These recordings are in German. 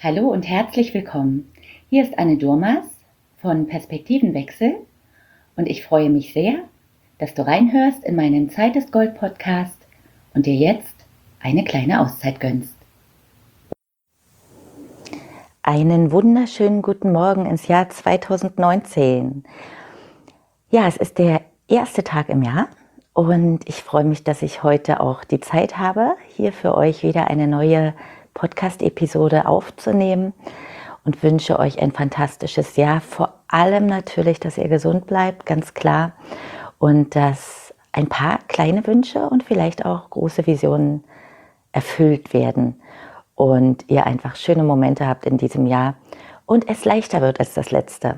Hallo und herzlich willkommen. Hier ist Anne Durmas von Perspektivenwechsel und ich freue mich sehr, dass du reinhörst in meinen Zeit ist Gold Podcast und dir jetzt eine kleine Auszeit gönnst. Einen wunderschönen guten Morgen ins Jahr 2019. Ja, es ist der erste Tag im Jahr und ich freue mich, dass ich heute auch die Zeit habe, hier für euch wieder eine neue Podcast-Episode aufzunehmen und wünsche euch ein fantastisches Jahr. Vor allem natürlich, dass ihr gesund bleibt, ganz klar, und dass ein paar kleine Wünsche und vielleicht auch große Visionen erfüllt werden und ihr einfach schöne Momente habt in diesem Jahr und es leichter wird als das letzte.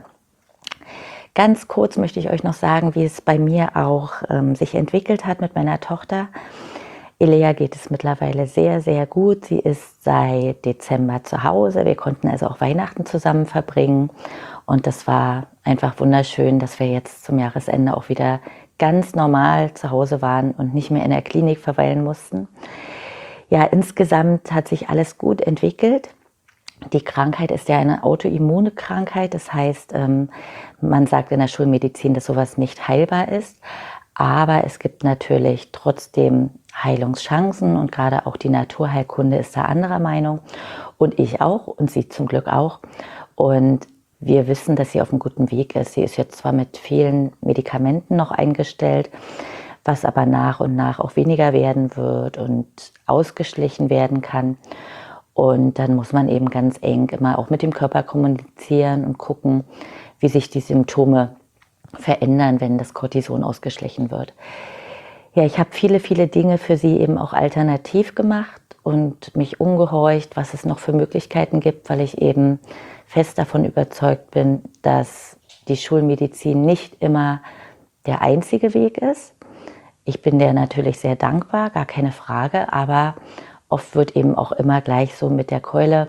Ganz kurz möchte ich euch noch sagen, wie es bei mir auch sich entwickelt hat mit meiner Tochter. Elea geht es mittlerweile sehr, sehr gut. Sie ist seit Dezember zu Hause. Wir konnten also auch Weihnachten zusammen verbringen. Und das war einfach wunderschön, dass wir jetzt zum Jahresende auch wieder ganz normal zu Hause waren und nicht mehr in der Klinik verweilen mussten. Ja, insgesamt hat sich alles gut entwickelt. Die Krankheit ist ja eine autoimmune Krankheit. Das heißt, man sagt in der Schulmedizin, dass sowas nicht heilbar ist. Aber es gibt natürlich trotzdem Heilungschancen und gerade auch die Naturheilkunde ist da anderer Meinung und ich auch und sie zum Glück auch. Und wir wissen, dass sie auf einem guten Weg ist. Sie ist jetzt zwar mit vielen Medikamenten noch eingestellt, was aber nach und nach auch weniger werden wird und ausgeschlichen werden kann. Und dann muss man eben ganz eng immer auch mit dem Körper kommunizieren und gucken, wie sich die Symptome verändern, wenn das Cortison ausgeschlichen wird. Ja, ich habe viele, viele Dinge für sie eben auch alternativ gemacht und mich umgehorcht, was es noch für Möglichkeiten gibt, weil ich eben fest davon überzeugt bin, dass die Schulmedizin nicht immer der einzige Weg ist. Ich bin der natürlich sehr dankbar, gar keine Frage, aber oft wird eben auch immer gleich so mit der Keule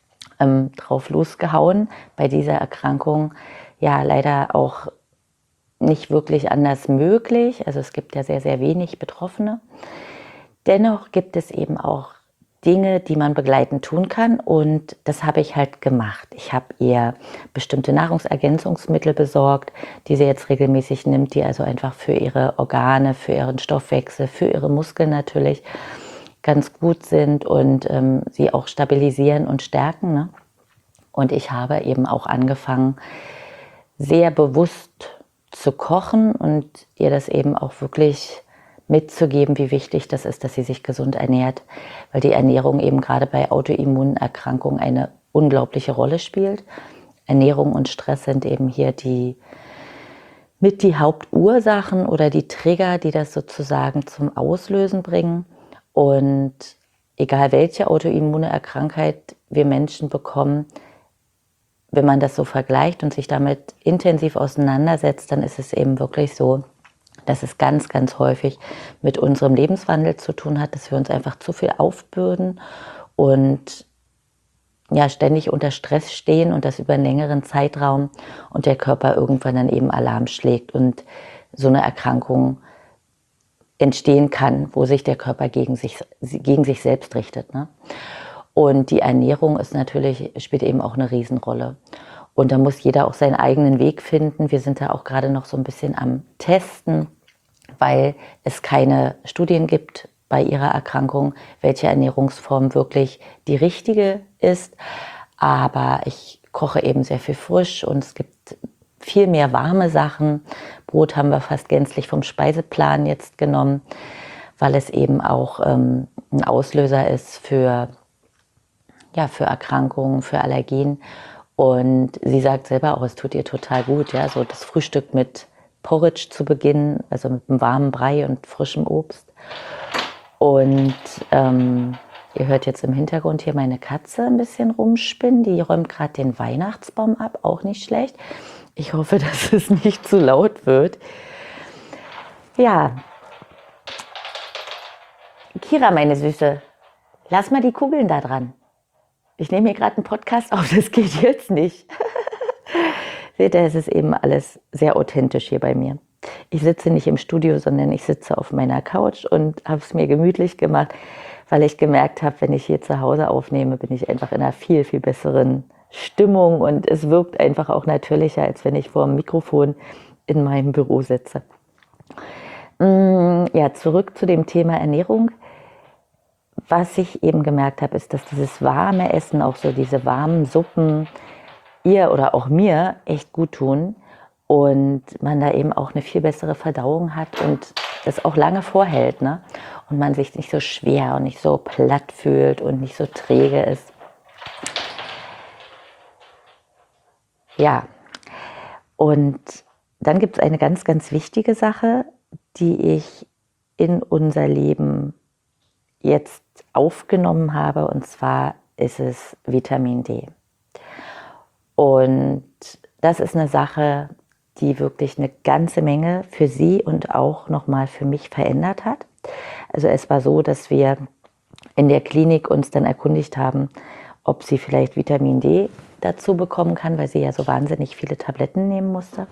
drauf losgehauen. Bei dieser Erkrankung ja leider auch nicht wirklich anders möglich. Also es gibt ja sehr, sehr wenig Betroffene. Dennoch gibt es eben auch Dinge, die man begleitend tun kann und das habe ich halt gemacht. Ich habe ihr bestimmte Nahrungsergänzungsmittel besorgt, die sie jetzt regelmäßig nimmt, die also einfach für ihre Organe, für ihren Stoffwechsel, für ihre Muskeln natürlich ganz gut sind und sie auch stabilisieren und stärken, ne? Und ich habe eben auch angefangen, sehr bewusst zu kochen und ihr das eben auch wirklich mitzugeben, wie wichtig das ist, dass sie sich gesund ernährt, weil die Ernährung eben gerade bei Autoimmunerkrankungen eine unglaubliche Rolle spielt. Ernährung und Stress sind eben hier die Hauptursachen oder die Trigger, die das sozusagen zum Auslösen bringen. Und egal welche autoimmune Krankheit wir Menschen bekommen, wenn man das so vergleicht und sich damit intensiv auseinandersetzt, dann ist es eben wirklich so, dass es ganz, ganz häufig mit unserem Lebenswandel zu tun hat, dass wir uns einfach zu viel aufbürden und ja, ständig unter Stress stehen und das über einen längeren Zeitraum und der Körper irgendwann dann eben Alarm schlägt und so eine Erkrankung entstehen kann, wo sich der Körper gegen sich selbst richtet, ne? Und die Ernährung ist natürlich, spielt eben auch eine Riesenrolle. Und da muss jeder auch seinen eigenen Weg finden. Wir sind da auch gerade noch so ein bisschen am Testen, weil es keine Studien gibt bei ihrer Erkrankung, welche Ernährungsform wirklich die richtige ist. Aber ich koche eben sehr viel frisch und es gibt viel mehr warme Sachen. Brot haben wir fast gänzlich vom Speiseplan jetzt genommen, weil es eben auch ein Auslöser ist für Erkrankungen, für Allergien. Und sie sagt selber auch, es tut ihr total gut, ja, so das Frühstück mit Porridge zu beginnen, also mit einem warmen Brei und frischem Obst. Und ihr hört jetzt im Hintergrund hier meine Katze ein bisschen rumspinnen. Die räumt gerade den Weihnachtsbaum ab, auch nicht schlecht. Ich hoffe, dass es nicht zu laut wird. Ja, Kira, meine Süße, lass mal die Kugeln da dran. Ich nehme hier gerade einen Podcast auf, das geht jetzt nicht. Seht ihr, es ist eben alles sehr authentisch hier bei mir. Ich sitze nicht im Studio, sondern ich sitze auf meiner Couch und habe es mir gemütlich gemacht, weil ich gemerkt habe, wenn ich hier zu Hause aufnehme, bin ich einfach in einer viel, viel besseren Stimmung und es wirkt einfach auch natürlicher, als wenn ich vor dem Mikrofon in meinem Büro sitze. Ja, zurück zu dem Thema Ernährung. Was ich eben gemerkt habe, ist, dass dieses warme Essen, auch so diese warmen Suppen, ihr oder auch mir echt gut tun und man da eben auch eine viel bessere Verdauung hat und das auch lange vorhält, ne? Und man sich nicht so schwer und nicht so platt fühlt und nicht so träge ist. Ja, und dann gibt es eine ganz, ganz wichtige Sache, die ich in unser Leben jetzt aufgenommen habe, und zwar ist es Vitamin D. Und das ist eine Sache, die wirklich eine ganze Menge für sie und auch nochmal für mich verändert hat. Also es war so, dass wir in der Klinik uns dann erkundigt haben, ob sie vielleicht Vitamin D dazu bekommen kann, weil sie ja so wahnsinnig viele Tabletten nehmen musste.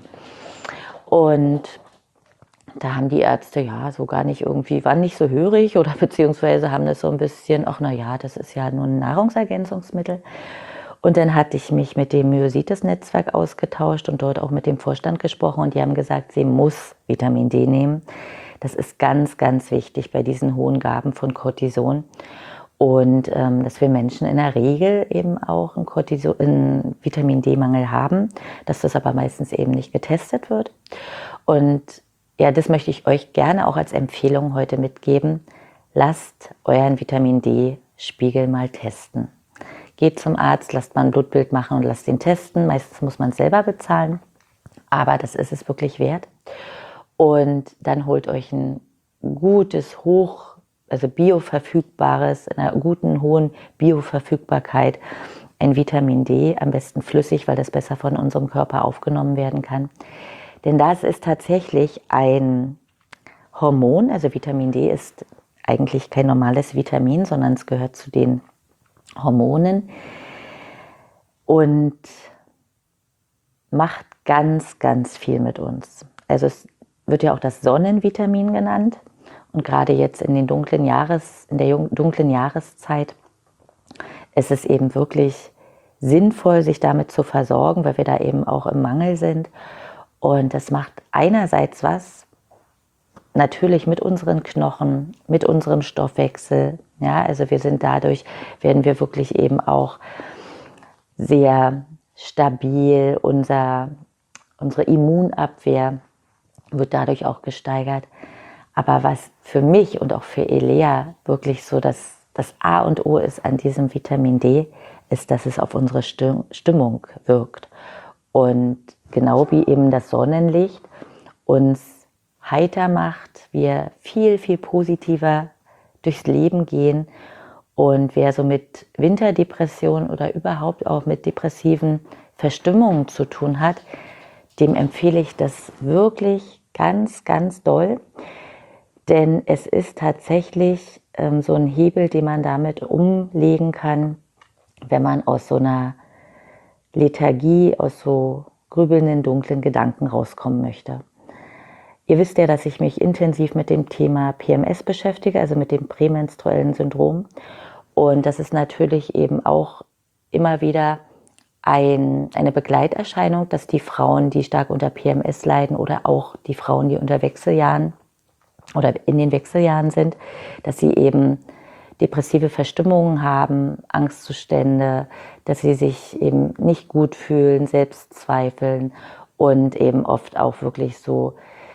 Und da haben die Ärzte ja so gar nicht irgendwie, waren nicht so hörig oder beziehungsweise haben das so ein bisschen, ach na ja, das ist ja nur ein Nahrungsergänzungsmittel. Und dann hatte ich mich mit dem Myositis-Netzwerk ausgetauscht und dort auch mit dem Vorstand gesprochen und die haben gesagt, sie muss Vitamin D nehmen. Das ist ganz, ganz wichtig bei diesen hohen Gaben von Cortison. Und dass wir Menschen in der Regel eben auch einen Vitamin D-Mangel haben, dass das aber meistens eben nicht getestet wird. Und ja, das möchte ich euch gerne auch als Empfehlung heute mitgeben. Lasst euren Vitamin D-Spiegel mal testen. Geht zum Arzt, lasst mal ein Blutbild machen und lasst ihn testen. Meistens muss man es selber bezahlen, aber das ist es wirklich wert. Und dann holt euch ein gutes, also bioverfügbares, in einer guten, hohen Bioverfügbarkeit ein Vitamin D, am besten flüssig, weil das besser von unserem Körper aufgenommen werden kann. Denn das ist tatsächlich ein Hormon, also Vitamin D ist eigentlich kein normales Vitamin, sondern es gehört zu den Hormonen und macht ganz, ganz viel mit uns. Also es wird ja auch das Sonnenvitamin genannt und gerade jetzt in der dunklen Jahreszeit ist es eben wirklich sinnvoll, sich damit zu versorgen, weil wir da eben auch im Mangel sind. Und das macht einerseits was, natürlich mit unseren Knochen, mit unserem Stoffwechsel. Ja, also werden wir wirklich eben auch sehr stabil. Unsere Immunabwehr wird dadurch auch gesteigert. Aber was für mich und auch für Elea wirklich so das A und O ist an diesem Vitamin D, ist, dass es auf unsere Stimmung wirkt. Und genau wie eben das Sonnenlicht uns heiter macht, wir viel, viel positiver durchs Leben gehen. Und wer so mit Winterdepression oder überhaupt auch mit depressiven Verstimmungen zu tun hat, dem empfehle ich das wirklich ganz, ganz doll. Denn es ist tatsächlich so ein Hebel, den man damit umlegen kann, wenn man aus so einer Lethargie, aus so grübelnden, dunklen Gedanken rauskommen möchte. Ihr wisst ja, dass ich mich intensiv mit dem Thema PMS beschäftige, also mit dem prämenstruellen Syndrom. Und das ist natürlich eben auch immer wieder eine Begleiterscheinung, dass die Frauen, die stark unter PMS leiden oder auch die Frauen, die unter Wechseljahren oder in den Wechseljahren sind, dass sie eben depressive Verstimmungen haben, Angstzustände, dass sie sich eben nicht gut fühlen, Selbstzweifeln und eben oft auch wirklich so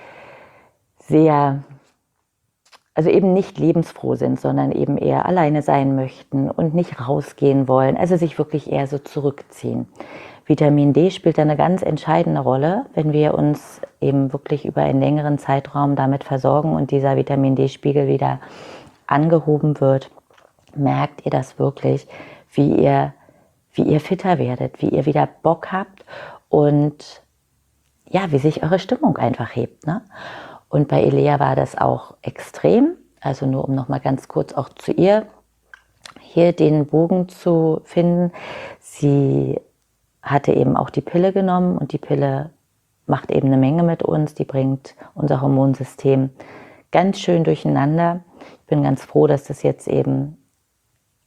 sehr, also eben nicht lebensfroh sind, sondern eben eher alleine sein möchten und nicht rausgehen wollen, also sich wirklich eher so zurückziehen. Vitamin D spielt da eine ganz entscheidende Rolle, wenn wir uns eben wirklich über einen längeren Zeitraum damit versorgen und dieser Vitamin D-Spiegel wieder angehoben wird, merkt ihr das wirklich, wie ihr fitter werdet, wie ihr wieder Bock habt und ja, wie sich eure Stimmung einfach hebt, ne? Und bei Elea war das auch extrem, also nur um nochmal ganz kurz auch zu ihr hier den Bogen zu finden. Sie hatte eben auch die Pille genommen und die Pille macht eben eine Menge mit uns, die bringt unser Hormonsystem ganz schön durcheinander. Ich bin ganz froh, dass das jetzt eben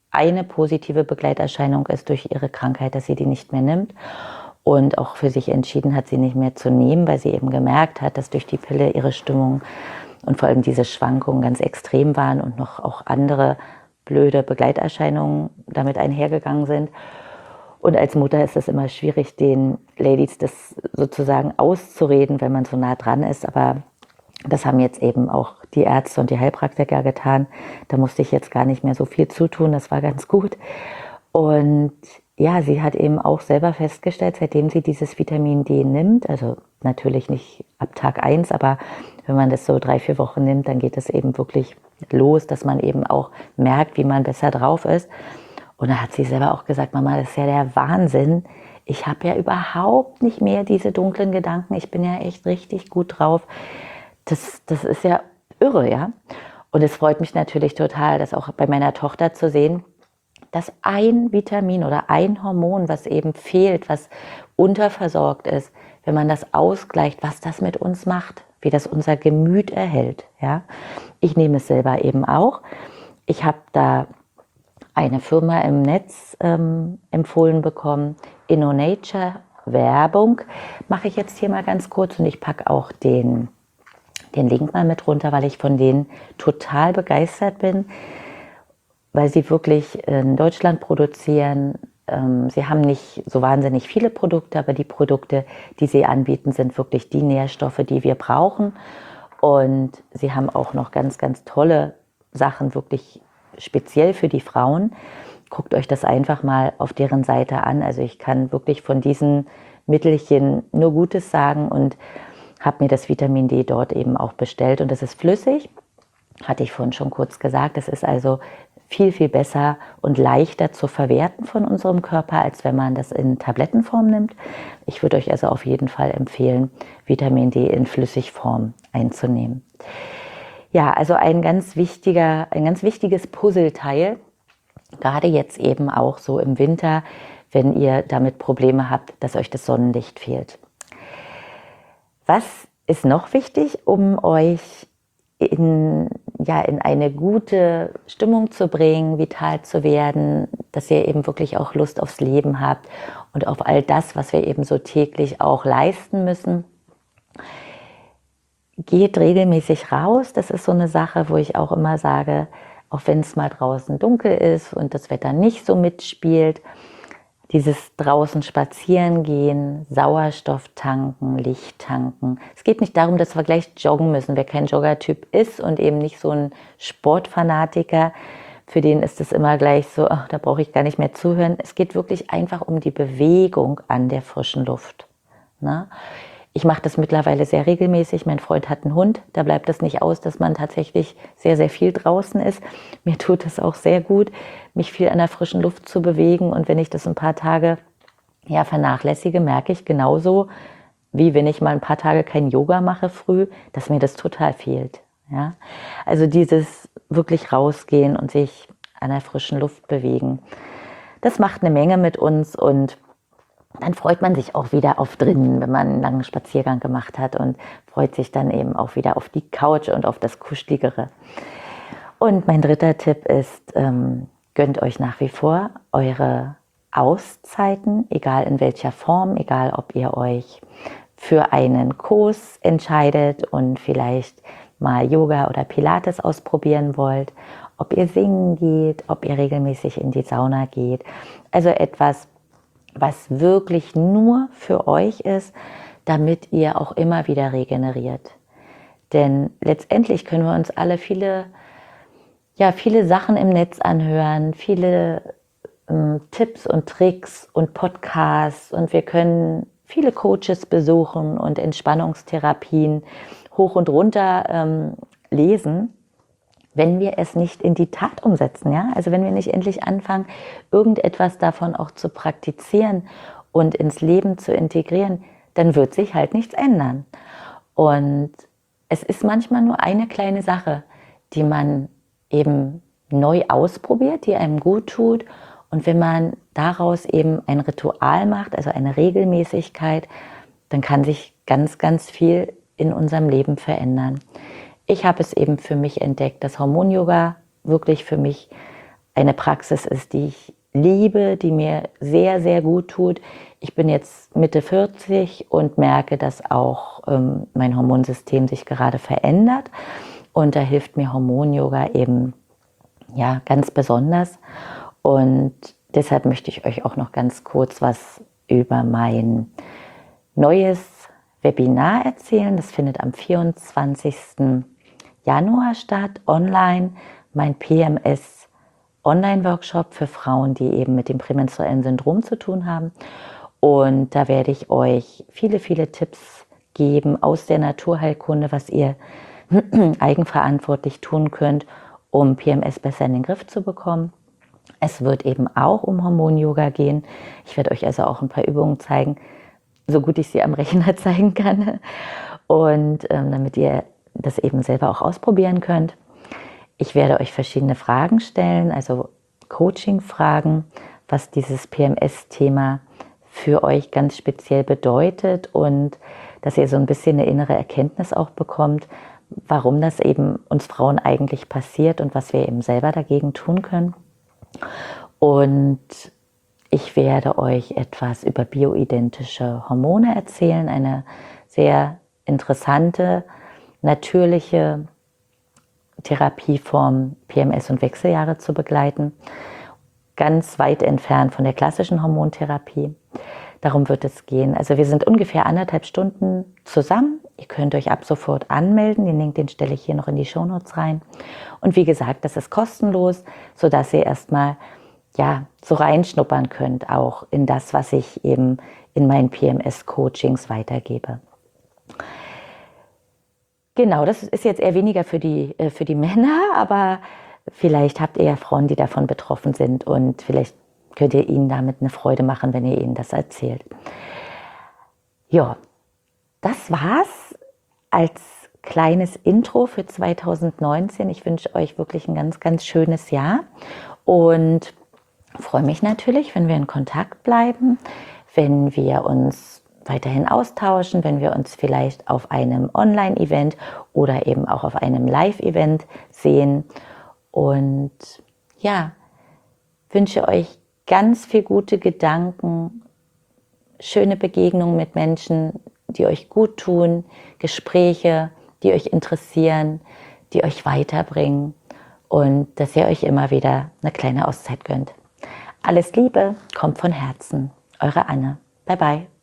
eine positive Begleiterscheinung ist durch ihre Krankheit, dass sie die nicht mehr nimmt und auch für sich entschieden hat, sie nicht mehr zu nehmen, weil sie eben gemerkt hat, dass durch die Pille ihre Stimmung und vor allem diese Schwankungen ganz extrem waren und noch auch andere blöde Begleiterscheinungen damit einhergegangen sind. Und als Mutter ist es immer schwierig, den Ladies das sozusagen auszureden, wenn man so nah dran ist. Aber das haben jetzt eben auch die Ärzte und die Heilpraktiker getan. Da musste ich jetzt gar nicht mehr so viel zutun. Das war ganz gut. Und ja, sie hat eben auch selber festgestellt, seitdem sie dieses Vitamin D nimmt, also natürlich nicht ab Tag 1, aber wenn man das so 3-4 Wochen nimmt, dann geht es eben wirklich los, dass man eben auch merkt, wie man besser drauf ist. Und da hat sie selber auch gesagt, Mama, das ist ja der Wahnsinn. Ich habe ja überhaupt nicht mehr diese dunklen Gedanken. Ich bin ja echt richtig gut drauf. Das ist ja irre, ja. Und es freut mich natürlich total, das auch bei meiner Tochter zu sehen, dass ein Vitamin oder ein Hormon, was eben fehlt, was unterversorgt ist, wenn man das ausgleicht, was das mit uns macht, wie das unser Gemüt erhält. Ja? Ich nehme es selber eben auch. Ich habe da eine Firma im Netz empfohlen bekommen, InnoNature, Werbung, mache ich jetzt hier mal ganz kurz und ich packe auch den Link mal mit runter, weil ich von denen total begeistert bin, weil sie wirklich in Deutschland produzieren. Sie haben nicht so wahnsinnig viele Produkte, aber die Produkte, die sie anbieten, sind wirklich die Nährstoffe, die wir brauchen. Und sie haben auch noch ganz, ganz tolle Sachen, wirklich speziell für die Frauen. Guckt euch das einfach mal auf deren Seite an. Also ich kann wirklich von diesen Mittelchen nur Gutes sagen und habe mir das Vitamin D dort eben auch bestellt. Und das ist flüssig, hatte ich vorhin schon kurz gesagt. Das ist also viel, viel besser und leichter zu verwerten von unserem Körper, als wenn man das in Tablettenform nimmt. Ich würde euch also auf jeden Fall empfehlen, Vitamin D in Flüssigform einzunehmen. Ja, also ein ganz wichtiges Puzzleteil, gerade jetzt eben auch so im Winter, wenn ihr damit Probleme habt, dass euch das Sonnenlicht fehlt. Was ist noch wichtig, um euch in eine gute Stimmung zu bringen, vital zu werden, dass ihr eben wirklich auch Lust aufs Leben habt und auf all das, was wir eben so täglich auch leisten müssen? Geht regelmäßig raus. Das ist so eine Sache, wo ich auch immer sage, auch wenn es mal draußen dunkel ist und das Wetter nicht so mitspielt, dieses draußen spazieren gehen, Sauerstoff tanken, Licht tanken. Es geht nicht darum, dass wir gleich joggen müssen. Wer kein Joggertyp ist und eben nicht so ein Sportfanatiker, für den ist es immer gleich so, ach, da brauche ich gar nicht mehr zuhören. Es geht wirklich einfach um die Bewegung an der frischen Luft. Na? Ich mache das mittlerweile sehr regelmäßig. Mein Freund hat einen Hund, da bleibt es nicht aus, dass man tatsächlich sehr, sehr viel draußen ist. Mir tut es auch sehr gut, mich viel an der frischen Luft zu bewegen. Und wenn ich das ein paar Tage vernachlässige, merke ich genauso, wie wenn ich mal ein paar Tage kein Yoga mache früh, dass mir das total fehlt. Ja? Also dieses wirklich rausgehen und sich an der frischen Luft bewegen, das macht eine Menge mit uns und dann freut man sich auch wieder auf drinnen, wenn man einen langen Spaziergang gemacht hat und freut sich dann eben auch wieder auf die Couch und auf das Kuscheligere. Und mein dritter Tipp ist, gönnt euch nach wie vor eure Auszeiten, egal in welcher Form, egal ob ihr euch für einen Kurs entscheidet und vielleicht mal Yoga oder Pilates ausprobieren wollt, ob ihr singen geht, ob ihr regelmäßig in die Sauna geht. Also etwas, was wirklich nur für euch ist, damit ihr auch immer wieder regeneriert. Denn letztendlich können wir uns alle viele Sachen im Netz anhören, viele Tipps und Tricks und Podcasts und wir können viele Coaches besuchen und Entspannungstherapien hoch und runter lesen. Wenn wir es nicht in die Tat umsetzen, ja, also wenn wir nicht endlich anfangen, irgendetwas davon auch zu praktizieren und ins Leben zu integrieren, dann wird sich halt nichts ändern. Und es ist manchmal nur eine kleine Sache, die man eben neu ausprobiert, die einem gut tut. Und wenn man daraus eben ein Ritual macht, also eine Regelmäßigkeit, dann kann sich ganz, ganz viel in unserem Leben verändern. Ich habe es eben für mich entdeckt, dass Hormon-Yoga wirklich für mich eine Praxis ist, die ich liebe, die mir sehr, sehr gut tut. Ich bin jetzt Mitte 40 und merke, dass auch mein Hormonsystem sich gerade verändert. Und da hilft mir Hormon-Yoga eben ja, ganz besonders. Und deshalb möchte ich euch auch noch ganz kurz was über mein neues Webinar erzählen. Das findet am 24. Januar statt, online. Mein PMS Online-Workshop für Frauen, die eben mit dem prämenstruellen Syndrom zu tun haben. Und da werde ich euch viele, viele Tipps geben aus der Naturheilkunde, was ihr eigenverantwortlich tun könnt, um PMS besser in den Griff zu bekommen. Es wird eben auch um Hormon-Yoga gehen. Ich werde euch also auch ein paar Übungen zeigen, so gut ich sie am Rechner zeigen kann. Und damit ihr das eben selber auch ausprobieren könnt. Ich werde euch verschiedene Fragen stellen, also Coaching-Fragen, was dieses PMS-Thema für euch ganz speziell bedeutet und dass ihr so ein bisschen eine innere Erkenntnis auch bekommt, warum das eben uns Frauen eigentlich passiert und was wir eben selber dagegen tun können. Und ich werde euch etwas über bioidentische Hormone erzählen, eine sehr interessante, natürliche Therapieform, PMS und Wechseljahre zu begleiten. Ganz weit entfernt von der klassischen Hormontherapie. Darum wird es gehen. Also wir sind ungefähr 1,5 Stunden zusammen. Ihr könnt euch ab sofort anmelden. Den Link, den stelle ich hier noch in die Shownotes rein. Und wie gesagt, das ist kostenlos, sodass ihr erstmal ja, so reinschnuppern könnt, auch in das, was ich eben in meinen PMS-Coachings weitergebe. Genau, das ist jetzt eher weniger für die Männer, aber vielleicht habt ihr ja Frauen, die davon betroffen sind und vielleicht könnt ihr ihnen damit eine Freude machen, wenn ihr ihnen das erzählt. Ja, das war's als kleines Intro für 2019. Ich wünsche euch wirklich ein ganz, ganz schönes Jahr und freue mich natürlich, wenn wir in Kontakt bleiben, wenn wir uns weiterhin austauschen, wenn wir uns vielleicht auf einem Online-Event oder eben auch auf einem Live-Event sehen. Und ja, wünsche euch ganz viel gute Gedanken, schöne Begegnungen mit Menschen, die euch gut tun, Gespräche, die euch interessieren, die euch weiterbringen und dass ihr euch immer wieder eine kleine Auszeit gönnt. Alles Liebe, kommt von Herzen. Eure Anne. Bye bye.